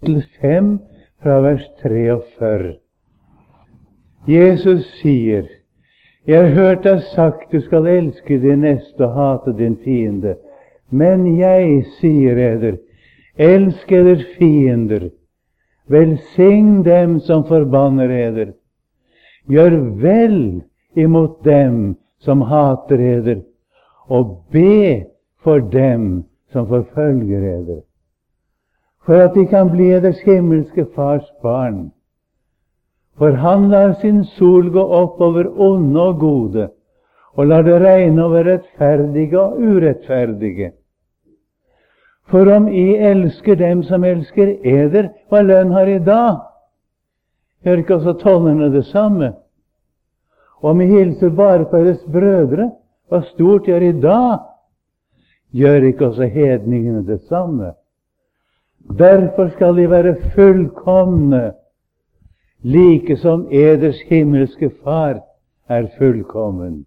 kapittel 5 fra vers 43. Jesus sier, jeg har hørt deg sagt du skal elske din neste og hate din fiende. Men jeg sier eder, elsk eder fiender, velsign dem som forbanner eder. Gjør vel imot dem som hater eder, og be for dem som forfølger eder. For at de kan bli eders himmelske fars barn. For han lar sin sol gå opp over onde og gode, og lar det regne over rettferdige og urettferdige. For om I elsker dem som elsker eder, hva lønn har I da? Gjør ikke også tollerne det samme? Og om I hilser bare på deres brødre, hva stort gjør I da? Gjør ikke også hedningene det samme? Derfor skal de være fullkomne, like som eders himmelske far er fullkommen.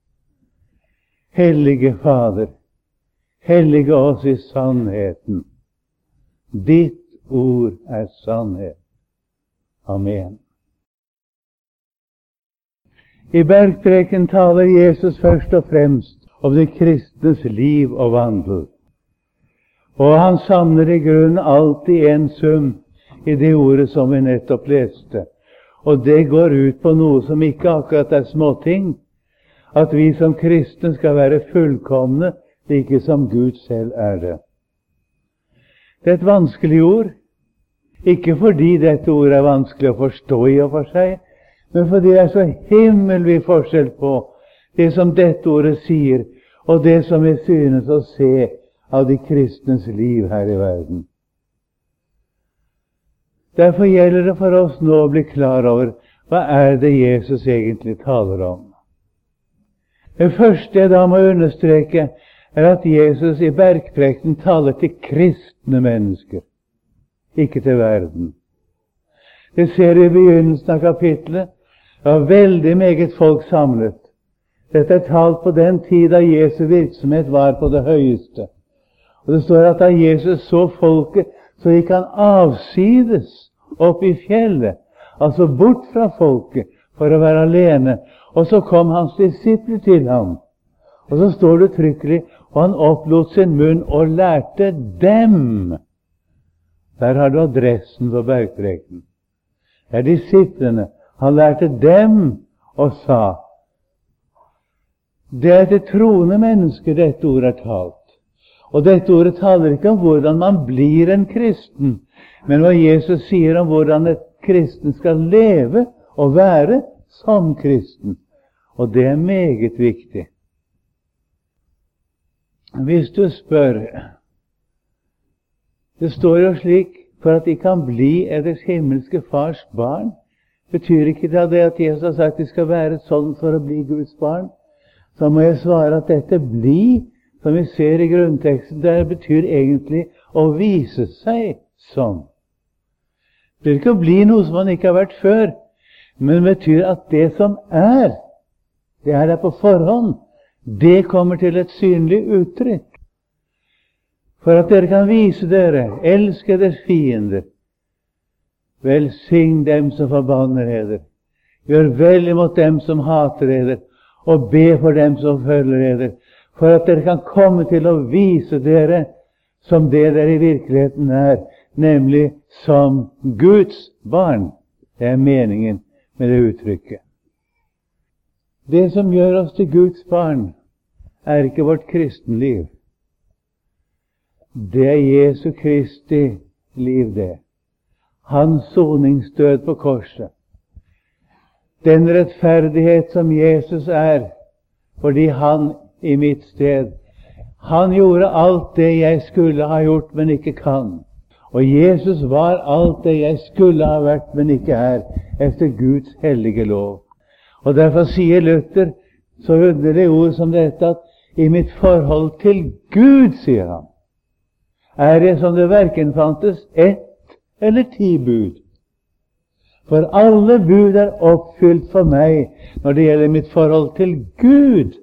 Hellige Fader, hellige oss I sannheten. Ditt ord er sannhet. Amen. I bergpreken taler Jesus først og fremst om de kristnes liv og vandel. Og han samler I grunnen alltid en sum I det ordet som vi nettopp leste. Og det går ut på noe som ikke akkurat er småting. At vi som kristne skal være fullkomne, like som Gud selv er det. Det er et vanskelig ord. Ikke fordi dette ordet er vanskelig å forstå I og for seg, men fordi det er så himmelvid forskjell på det som dette ordet sier, og det som vi synes å se av de kristnes liv her I verden. Derfor gjelder det for oss nå å bli klar over hva er det Jesus egentlig taler om. Det første jeg da må understreke er at Jesus I bergprekenen taler til kristne mennesker, ikke til verden. Det ser I begynnelsen av kapitlet. Det var veldig meget folk samlet. Dette er talt på den tid da Jesu virksomhet var på det høyeste. Og det står at da Jesus så folket, så gikk han avsides opp I fjellet, altså bort fra folket, for å være alene. Og så kom hans disipler til ham. Og så står det trykkelig, og han opplot sin munn og lærte dem. Der har du adressen på bergprekenen. Det er disiplene. Han lærte dem og sa. Det er til troende mennesker dette ordet er talt. Og dette ordet taler ikke om hvordan man blir en kristen, men hva Jesus sier om hvordan et kristen skal leve og være som kristen. Og det er meget viktig. Hvis du spør, det står jo slik, for at de kan bli eders himmelske fars barn, betyr ikke det at Jesus har sagt at de skal være sånn for å bli Guds barn? Så må jeg svare at dette bli, som vi ser I grunnteksten, det betyr egentlig å vise seg som. Det blir ikke å bli noe som man ikke har vært før, men det betyr at det som det er der på forhånd, det kommer til et synlig uttrykk. For at dere kan vise dere, elske deres fiender, velsign dem som forbanner eder, gjør vel imot dem som hater eder, og be for dem som følger eder, for at dere kan komme til å vise dere som det dere I virkeligheten er, nemlig som Guds barn. Det er meningen med det uttrykket. Det som gjør oss til Guds barn, er ikke vårt kristenliv. Det er Jesu Kristi liv, det. Hans soningsdød på korset. Den rettferdighet som Jesus er, fordi han I mitt sted. Han gjorde alt det jeg skulle ha gjort, men ikke kan. Og Jesus var alt det jeg skulle ha vært, men ikke er, efter Guds hellige lov. Og derfor sier Luther så underlig ord som dette, at I mitt forhold til Gud, sier han, er jeg som det hverken fantes 1 eller 10 bud. For alle bud er oppfylt for meg når det gjelder mitt forhold til Gud.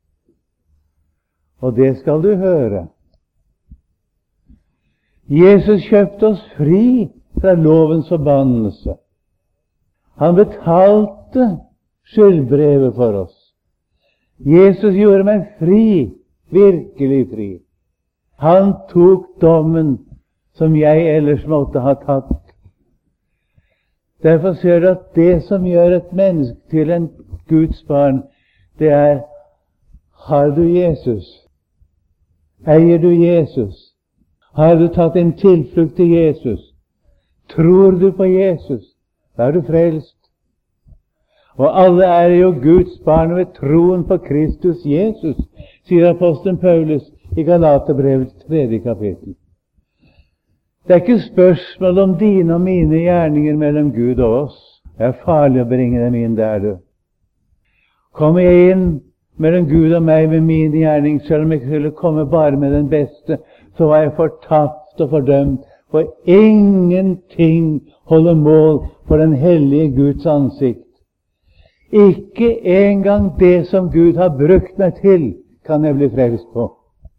Og det skal du høre. Jesus kjøpte oss fri fra lovens forbannelse. Han betalte skyldbrevet for oss. Jesus gjorde meg fri, virkelig fri. Han tok dommen som jeg ellers måtte ha tatt. Derfor ser du at det som gjør et menneske til en Guds barn, det er: har du Jesus? Eier du Jesus? Har du tatt en tilflukt til Jesus? Tror du på Jesus? Da er du frelst. Og alle er jo Guds barn ved troen på Kristus Jesus, sier apostelen Paulus i Galaterbrevets 3. kapittel. Det er ikke spørsmål om dine og mine gjerninger mellom Gud og oss. Det er farlig å bringe dem inn der, du. Kommer jeg inn mellom Gud og meg med min gjerning, selv om jeg skulle komme bare med den beste, så var jeg fortapt og fordømt, for ingenting holder mål for den hellige Guds ansikt. Ikke engang det som Gud har brukt meg til, kan jeg bli frelst på.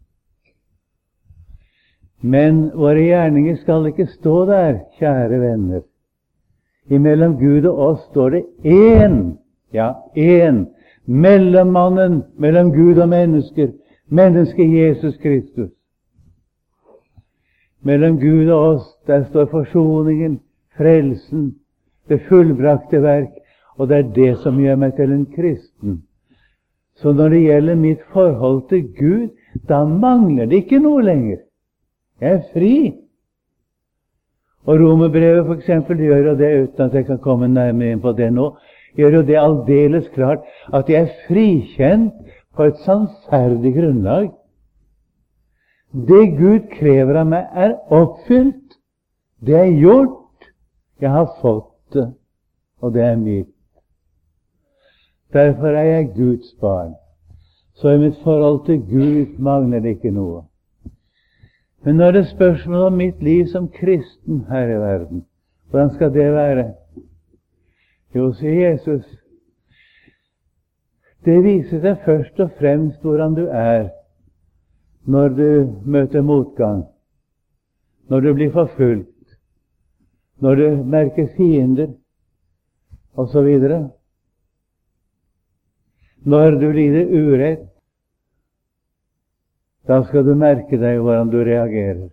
Men våre gjerninger skal ikke stå der, kjære venner. Imellom Gud og oss står det én, mellommannen mellom Gud og mennesker, mennesket Jesus Kristus. Mellom Gud og oss, der står forsoningen, frelsen, det fullbrakte verk, og det er det som gjør meg til en kristen. Så når det gjelder mitt forhold til Gud, da mangler det ikke noe lenger. Jeg er fri. Og Romerbrevet for eksempel gjør jo det, uten at jeg kan komme nærmere inn på det nå, gjør jo det aldeles klart at jeg er frikjent på et sannferdig grunnlag. Det Gud krever av meg, er oppfylt. Det er gjort. Jeg har fått det, og det er mitt. Derfor er jeg Guds barn. Så i mitt forhold til Gud mangler det ikke noe. Men når det er spørsmål om mitt liv som kristen her i verden, hvordan skal det være? Jo, sier Jesus, det viser seg først og fremst hvordan du er når du møter motgang, når du blir forfulgt, når du merker fiender, og så videre. Når du lider urett, da skal du merke deg hvordan du reagerer.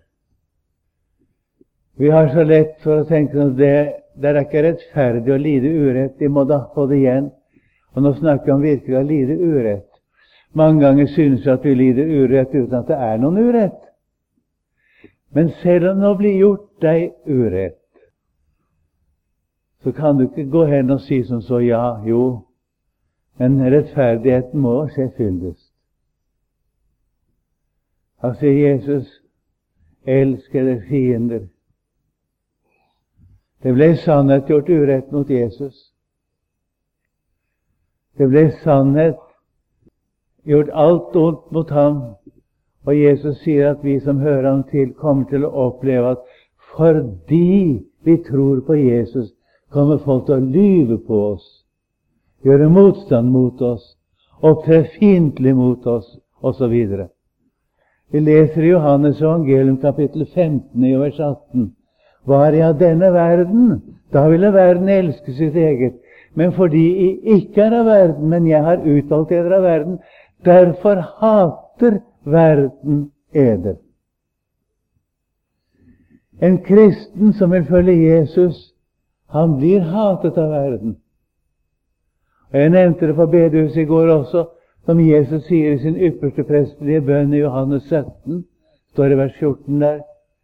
Vi har så lett for å tenke at det er ikke rettferdig å lide urett, de må da få det igjen. Og nå snakker vi om virkelig å lide urett. Mange ganger synes vi at vi lider urett uten at det er noen urett. Men selv om det blir gjort deg urett, så kan du ikke gå hen og si som så, men rettferdigheten må skje fyldest. Han sier Jesus, elsk deres fiender. Det ble i sannhet gjort urett mot Jesus. Det ble i sannhet gjort alt ondt mot ham. Og Jesus sier at vi som hører ham til, kommer til å oppleve at fordi vi tror på Jesus, kommer folk til å lyve på oss, gjøre motstand mot oss, opptre fiendtlig mot oss, osv. Vi leser i Johannes evangelium kapittel 15 i vers 18. Var jeg av denne verden, da ville verden elske sitt eget. Men fordi jeg ikke er av verden, men jeg har utvalgt eder av verden, derfor hater verden eder. En kristen som vil følge Jesus, han blir hatet av verden. Og jeg nevnte det på bedehuset i går også, som Jesus sier i sin ypperste prestelige bønn i Johannes 17, står i vers 14 der.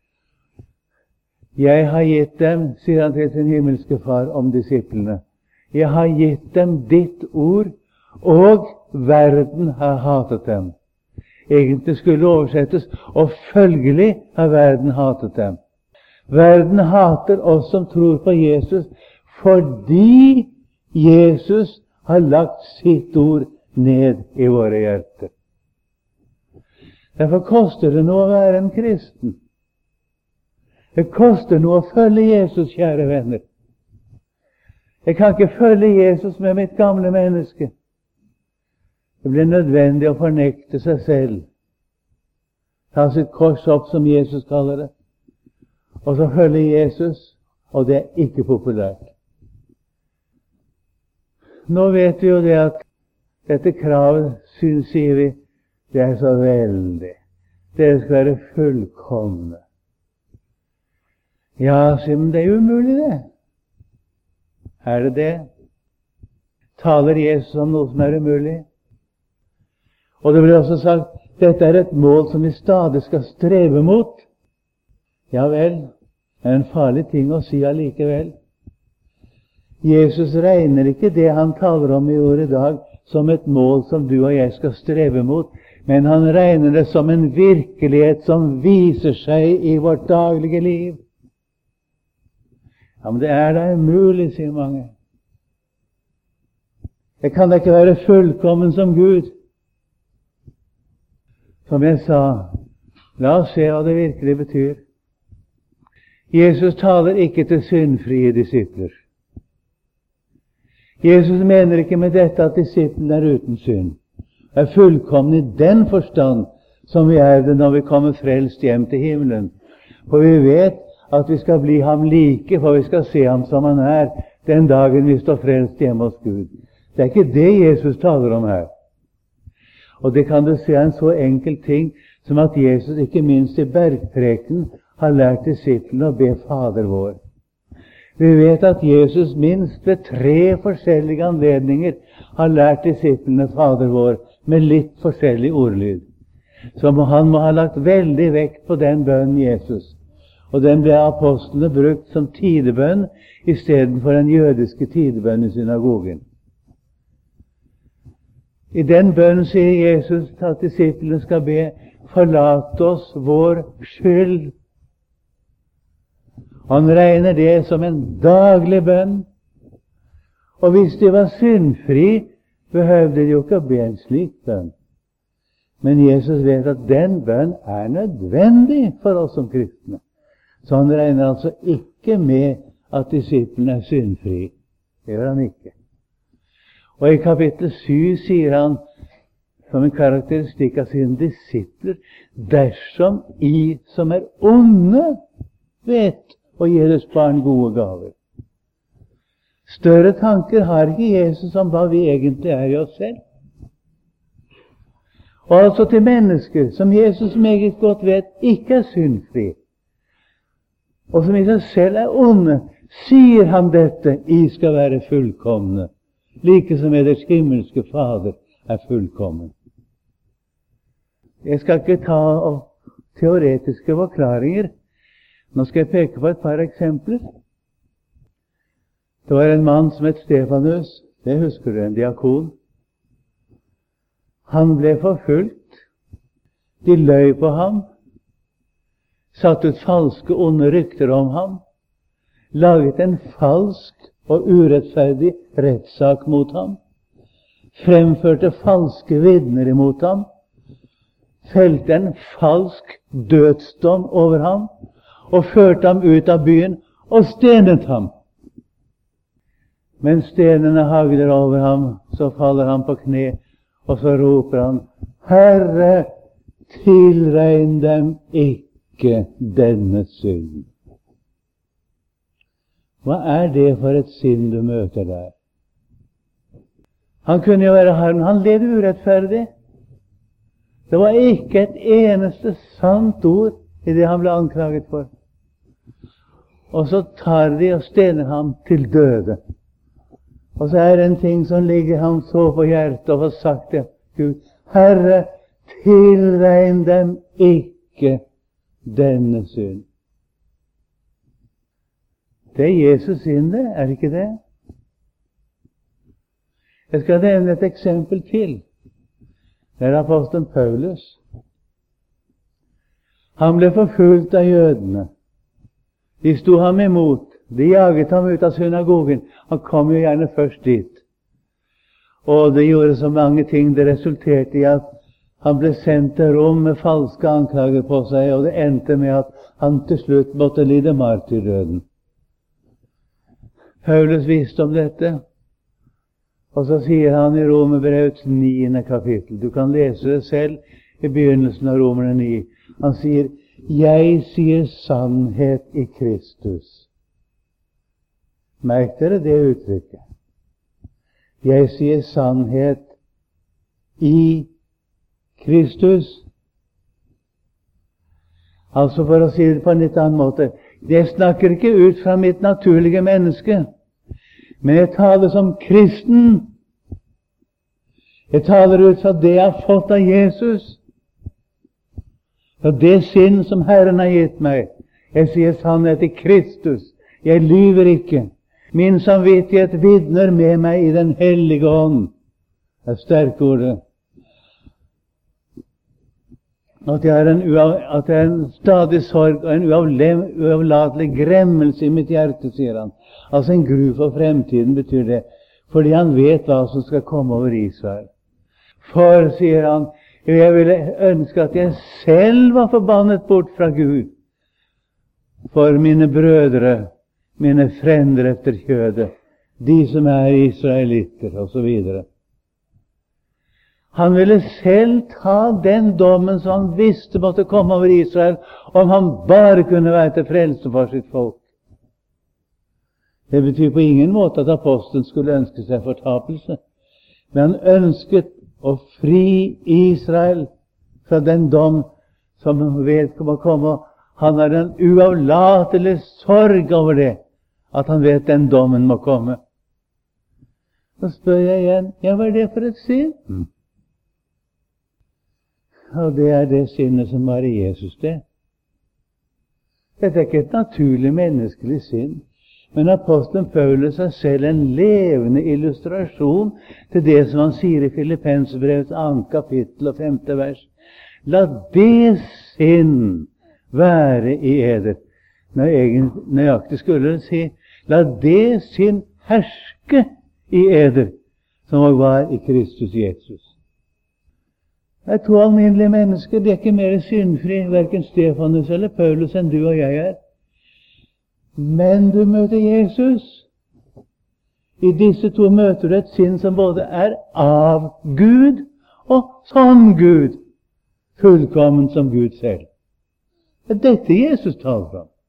Jeg har gitt dem, sier han til sin himmelske far om disiplene, jeg har gitt dem ditt ord, og verden har hatet dem. Egentlig skulle oversettes, og følgelig har verden hatet dem. Verden hater oss som tror på Jesus, fordi Jesus har lagt sitt ord ned i våre hjerter. Derfor koster det noe å være en kristen. Det koster noe å følge Jesus, kjære venner. Jeg kan ikke følge Jesus med mitt gamle menneske. Det blir nødvendig å fornekte seg selv. Ta sitt kors opp, som Jesus kaller det. Og så følge Jesus. og det er ikke populært. Nå vet vi jo det at dette kravet, sier vi, det er så veldig. Dere skal være fullkomne. Ja, sier men det er umulig det. Er det det? Taler Jesus om noe som er umulig? Og det blir også sagt, dette er et mål som vi stadig skal streve mot. Ja vel, det er en farlig ting å si allikevel. Jesus regner ikke det han taler om i ordet i dag som et mål som du og jeg skal streve mot, men han regner det som en virkelighet som viser seg i vårt daglige liv. Ja, men det er da umulig, sier mange. Det kan da ikke være fullkommen som Gud. Som jeg sa, la oss se hva det virkelig betyr. Jesus taler ikke til syndfrie disipler. Jesus mener ikke med dette at disiplene er uten synd. Er fullkomne i den forstand som vi er det når vi kommer frelst hjem til himmelen. For vi vet at vi skal bli ham like, for vi skal se ham som han er den dagen vi står frelst hjemme hos Gud. Det er ikke det Jesus taler om her. Og det kan du se en så enkel ting som at Jesus ikke minst i bergprekenen har lært disiplene å be Fader vår. Vi vet at Jesus minst ved 3 forskjellige anledninger har lært disiplene Fader vår med litt forskjellig ordlyd. Så han må ha lagt veldig vekt på den bønnen Jesus. Og den ble apostlene brukt som tidebønn i stedet for den jødiske tidebønn i synagogen. I den bønnen sier Jesus at disiplene skal be, forlat oss vår skyld. Han regner det som en daglig bønn. Og hvis de var syndfri, behøvde de jo ikke å be en slik bønn. Men Jesus vet at den bønn er nødvendig for oss som kristne. Så han regner altså ikke med at disiplene er syndfri. Det gjør han ikke. Og i kapittel 7 sier han som en karakteristikk av sine disipler, dersom I som er onde vet å gi deres barn gode gaver. Større tanker har ikke Jesus om hva vi egentlig er i oss selv. Og altså til mennesker som Jesus meget godt vet ikke er syndfri, og som i seg selv er onde, sier han dette: I skal være fullkomne, like som deres himmelske Fader er fullkommen. Jeg skal ikke ta teoretiske forklaringer. Nå skal jeg peke på et par eksempler. Det var en mann som het Stefanus. Det husker du, en diakon. Han ble forfulgt. De løy på ham, satt ut falske, onde rykter om ham, laget en falsk og urettferdig rettssak mot ham, fremførte falske vitner imot ham, felte en falsk dødsdom over ham, og førte ham ut av byen og stenet ham. Mens stenene hagler over ham, så faller han på kne, og så roper han: Herre, tilregn dem ikke denne synd. Hva er det for et sinn du møter der? Han kunne jo være harm. Han levde urettferdig. Det var ikke et eneste sant ord i det han ble anklaget for. Og så tar de og stener ham til døde. Og så er det en ting som ligger ham så på hjertet, og får sagt til Gud: Herre, tilregn dem ikke denne synd. Det er Jesus inn det, er det ikke det? Jeg skal nevne et eksempel til. Det er apostelen Paulus. Han ble forfulgt av jødene. De sto ham imot. De jaget ham ut av synagogen. Han kom jo gjerne først dit. Og det gjorde så mange ting. Det resulterte i at han ble sendt til Rom med falske anklager på seg, og det endte med at han til slutt måtte lide martyrdøden. Paulus visste om dette, og så sier han i Romerbrevets 9. kapittel, du kan lese det selv i begynnelsen av Romerne 9, han sier: Jeg sier sannhet i Kristus. Merk dere det uttrykket. Jeg sier sannhet i Kristus. Altså, for å si det på en litt annen måte, jeg snakker ikke ut fra mitt naturlige menneske, men jeg taler som kristen. Jeg taler ut fra det jeg har fått av Jesus, fra det sinn som Herren har gitt meg. Jeg sier sannhet i Kristus. Jeg lyver ikke. Min samvittighet vitner med meg i den hellige ånd. Det er sterke ordet. At jeg har en stadig sorg og en uavlatelig gremmelse i mitt hjerte, sier han. Altså en gru for fremtiden betyr det, fordi han vet hva som skal komme over Israel. For, sier han, jeg ville ønske at jeg selv var forbannet bort fra Gud for mine brødre, mine frender efter kjødet, de som er israelitter, og så videre. Han ville selv ta den dommen som han visste måtte komme over Israel, om han bare kunne være til frelse for sitt folk. Det betyr på ingen måte at apostelen skulle ønske seg fortapelse, men han ønsket å fri Israel fra den dom som han vet må komme. Han har en uavlatelig sorg over det, at han vet den dommen må komme. Så spør jeg igjen, hva er det for et sinn? Og det er det sinnet som var i Jesus, det. Dette er ikke et naturlig menneskelig sinn, men apostelen Paulus er selv en levende illustrasjon til det som han sier i Filippenserbrevets 2. kapittel og 5. vers. La det sinn være i eder. Nøyaktig skulle det si, la det sinn herske i eder, som også var i Kristus Jesus. Det er to alminnelige mennesker, de er ikke mer syndfri, hverken Stefanus eller Paulus, enn du og jeg er. Men du møter Jesus. I disse to møter du et sinn som både er av Gud og som Gud, fullkommen som Gud selv. Det er dette Jesus taler om.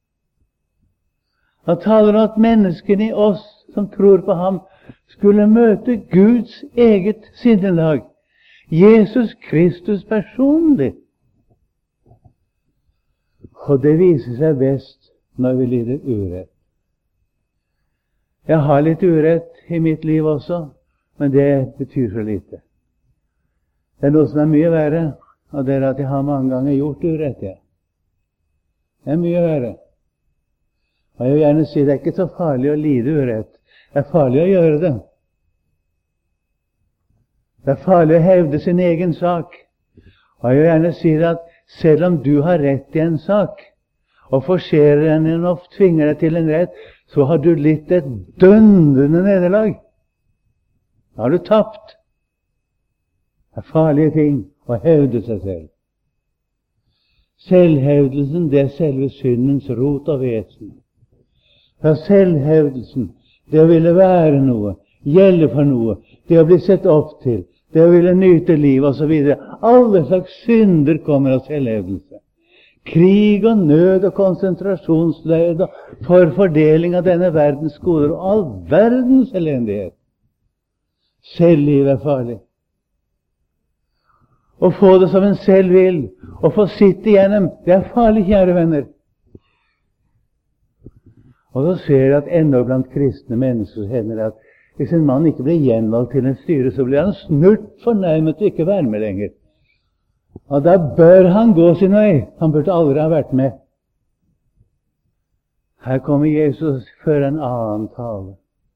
Han taler om at menneskene i oss som tror på ham skulle møte Guds eget sinnelag, Jesus Kristus personlig. Og det viser seg best når vi lider urett. Jeg har litt urett i mitt liv også, men det betyr så lite. Det er noe som er mye verre, og det er at jeg har mange ganger gjort urett. Ja. Det er mye verre. Og jeg vil gjerne si det er ikke så farlig å lide urett. Det er farlig å gjøre det. Det er farlig å hevde sin egen sak. Og jeg vil gjerne si det at selv om du har rett i en sak, og forserer den og tvinger deg til en rett, så har du litt et dundrende nederlag. Da har du tapt. Det er farlige ting å hevde seg selv. Selvhevdelsen, det er selve syndens rot og vesen. Fra selvhevdelsen, det å ville være noe, gjelde for noe, det å bli sett opp til, det å ville nyte liv og så videre. Alle slags synder kommer av selvhevdelse. Krig og nød og konsentrasjonsleir og forfordeling av denne verdens goder og all verdens elendighet. Selvliv er farlig. Å få det som en selv vil, å få sitte igjennom, det er farlig, kjære venner. Og så ser jeg at enda blant kristne mennesker hender det at hvis en mann ikke blir gjenvalgt til en styre, så blir han snurt fornærmet og ikke være med lenger. Og da bør han gå sin vei. Han burde aldri ha vært med. Her kommer Jesus for en annen tale.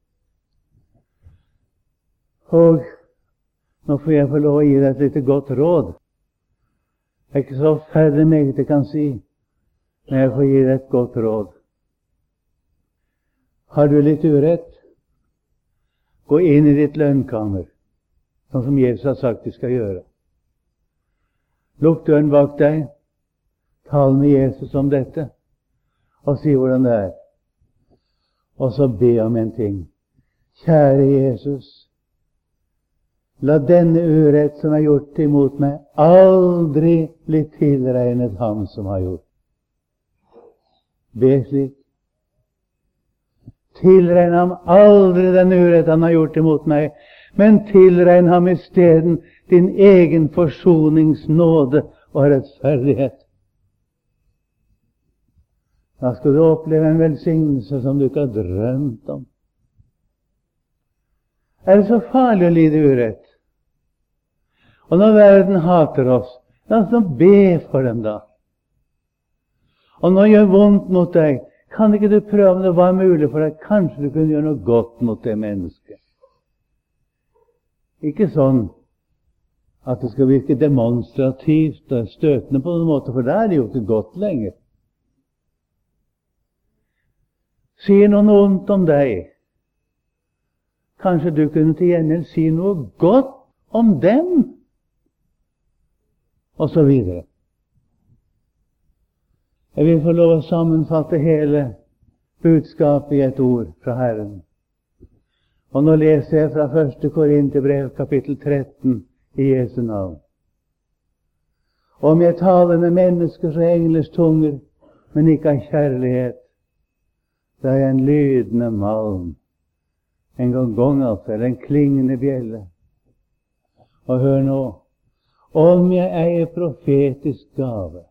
Og nå får jeg få lov å gi deg et lite godt råd. Det er ikke så ferdig meget jeg kan si, men jeg får gi deg et godt råd. Har du litt urett? Gå inn i ditt lønnkammer, sånn som Jesus har sagt du skal gjøre. Lukk døren bak deg, tal med Jesus om dette, og si hvordan det er. Og så be om en ting. Kjære Jesus, la denne urett som er gjort imot meg, aldri bli tilregnet ham som har gjort. Be slik. tilregn ham aldri den urett han har gjort imot meg, men tilregn ham i stedet din egen forsoningsnåde og rettferdighet. Da skal du oppleve en velsignelse som du ikke har drømt om. Er det så farlig å lide urett? Og når verden hater oss, la oss nå be for dem da. Og når det gjør vondt mot deg, kan ikke du prøve om det var mulig for deg? Kanskje du kunne gjøre noe godt mot det mennesket. Ikke sånn at det skal virke demonstrativt og støtende på noen måte, for da er det jo ikke godt lenger. Sier noen ondt om deg, kanskje du kunne til gjengjeld si noe godt om dem, og så videre. Jeg vil få lov å sammenfatte hele budskapet i et ord fra Herren. Og nå leser jeg fra 1. Korinterbrev, kapittel 13, i Jesu navn. Om jeg taler med menneskers og englers tunger, men ikke har kjærlighet, da er jeg en lydende malm, en gong, eller en klingende bjelle. Og hør nå, om jeg eier profetisk gave,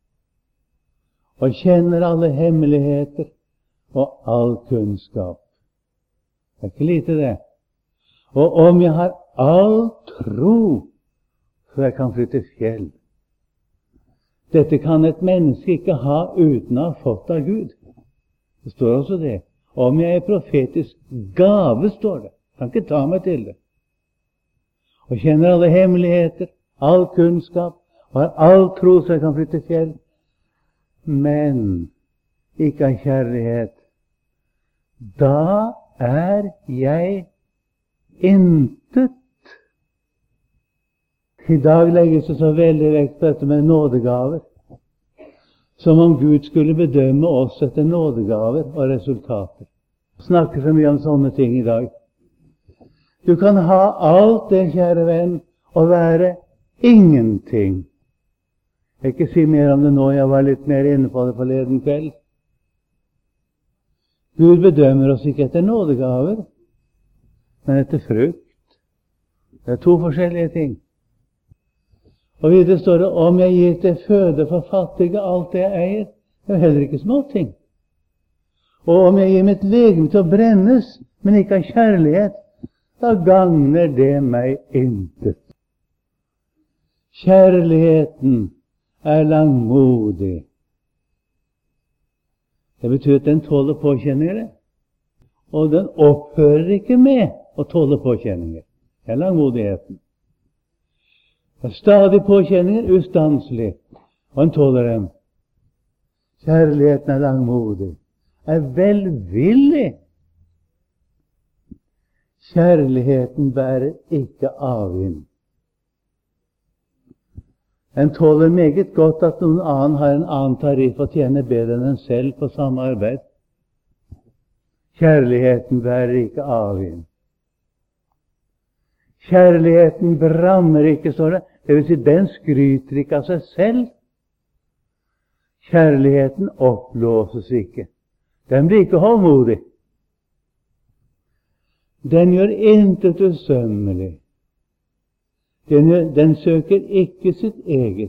og kjenner alle hemmeligheter og all kunnskap. Det er ikke lite det. Og om jeg har all tro, så jeg kan flytte fjell. Dette kan et menneske ikke ha uten å ha fått av Gud. Det står også det. Om jeg er profetisk gave, står det. Jeg kan ikke ta meg til det. Og kjenner alle hemmeligheter, all kunnskap, og har all tro, så jeg kan flytte fjell. Men ikke av kjærlighet. Da er jeg intet. I dag legges det så veldig vekt på dette med nådegaver, som om Gud skulle bedømme oss etter nådegaver og resultater. Vi snakker så mye om sånne ting i dag. Du kan ha alt det, kjære venn, og være ingenting. Jeg vil ikke si mer om det nå, jeg var litt mer inne på det forleden kveld. Gud bedømmer oss ikke etter nådegaver, men etter frukt. Det er to forskjellige ting. Og videre står det, om jeg gir til føde for fattige alt det jeg eier, det er heller ikke små ting. Og om jeg gir mitt legeme til å brennes, men ikke av kjærlighet, da gagner det meg intet. Kjærligheten er langmodig. Det betyr at den tåler påkjenninger, og den opphører ikke med å tåle påkjenninger. Det er langmodigheten. Det er stadig påkjenninger, ustanselig, og en tåler dem. Kjærligheten er langmodig, er velvillig. Kjærligheten bærer ikke avvind. En tåler meget godt at noen annen har en annen tariff og tjener bedre enn en selv på samme arbeid. Kjærligheten bærer ikke avvind. Kjærligheten brammer ikke, står det. Det vil si, den skryter ikke av seg selv. Kjærligheten oppblåses ikke. Den blir ikke hovmodig. Den gjør intet usømmelig. Den søker ikke sitt eget.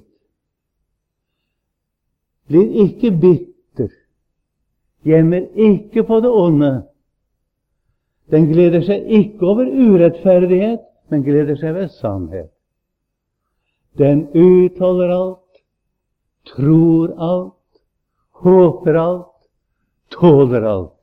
Blir ikke bitter. Gjemmer ikke på det onde. Den gleder seg ikke over urettferdighet, men gleder seg ved sannhet. Den utholder alt, tror alt, håper alt, tåler alt.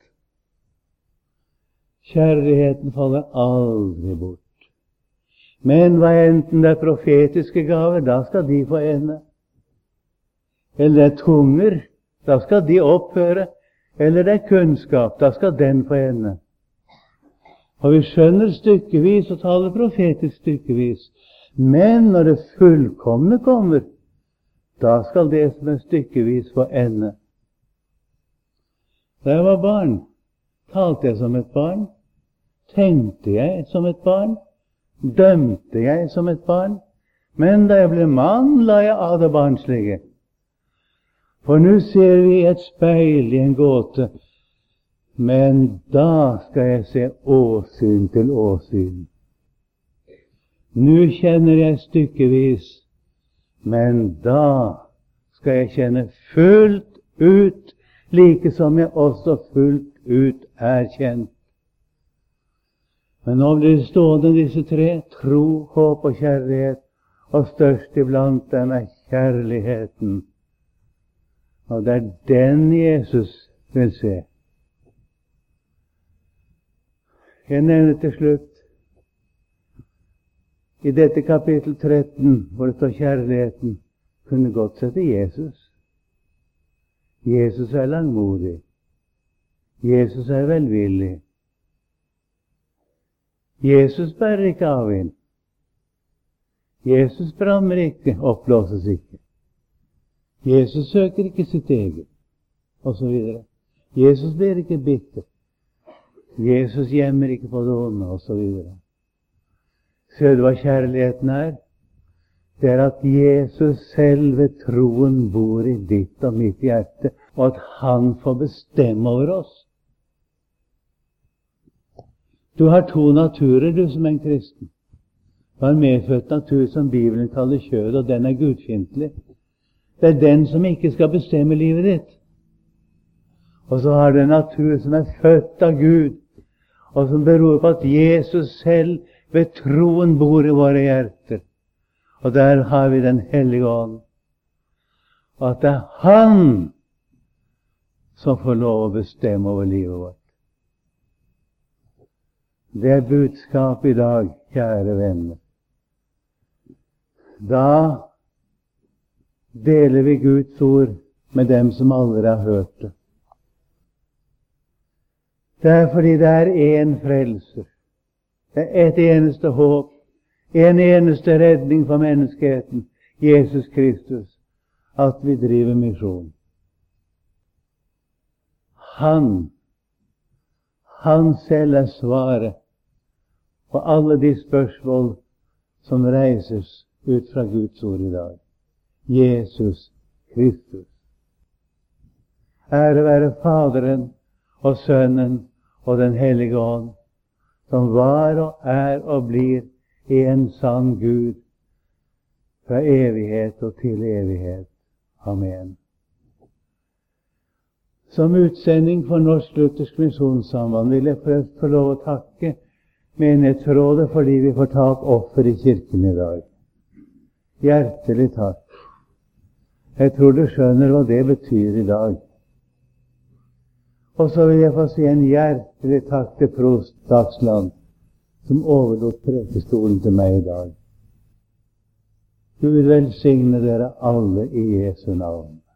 Kjærligheten faller aldri bort. Men hva enten det er profetiske gaver, da skal de få ende. Eller det er tunger, da skal de opphøre. Eller det er kunnskap, da skal den få ende. Og vi skjønner stykkevis og taler profetisk stykkevis. Men når det fullkomne kommer, da skal det som er stykkevis få ende. Da jeg var barn, talte jeg som et barn, tenkte jeg som et barn, dømte jeg som et barn, men da jeg ble mann, la jeg av det barnslige. For nå ser vi et speil i en gåte. Men da skal jeg se åsyn til åsyn. Nå kjenner jeg stykkevis, men da skal jeg kjenne fullt ut, like som jeg også fullt ut er kjent. Men nå blir det stående disse tre: tro, håp og kjærlighet, og størst iblant dem er kjærligheten. Og det er den Jesus vil se. Jeg nevner til slutt, i dette kapittel 13, hvor det står kjærligheten, kunne godt sette Jesus. Jesus er langmodig. Jesus er velvillig. Jesus bærer ikke avvind. Jesus brammer ikke, oppblåses ikke. Jesus søker ikke sitt eget, og så videre. Jesus blir ikke bitter. Jesus gjemmer ikke på det onde, og så videre. Ser du hva kjærligheten er? Det er at Jesus selv ved troen bor i ditt og mitt hjerte, og at han får bestemme over oss. Du har to naturer, du som er en kristen. Du har en medfødt natur som Bibelen kaller kjød, og den er gudfiendtlig. Det er den som ikke skal bestemme livet ditt. Og så har du en natur som er født av Gud, og som beror på at Jesus selv ved troen bor i våre hjerter. Og der har vi Den hellige ånd. Og at det er Han som får lov å bestemme over livet vårt. Det er budskap i dag, kjære venner. Da deler vi Guds ord med dem som aldri har hørt det. Det er fordi det er én frelser. Det er et eneste håp, en eneste redning for menneskeheten, Jesus Kristus, at vi driver misjon. Han selv er svaret på alle de spørsmål som reises ut fra Guds ord i dag. Jesus Kristus. Ære være Faderen og Sønnen og Den hellige ånd, som var og er og blir en sann Gud fra evighet og til evighet. Amen. Som utsending for Norsk Luthersk Misjonssamband vil jeg få lov å takke Menighetsrådet fordi vi får ta opp offer i kirken i dag. Hjertelig takk. Jeg tror du skjønner hva det betyr i dag. Og så vil jeg få si en hjertelig takk til prost Dagsland, som overlot prekestolen til meg i dag. Gud velsigne dere alle i Jesu navn.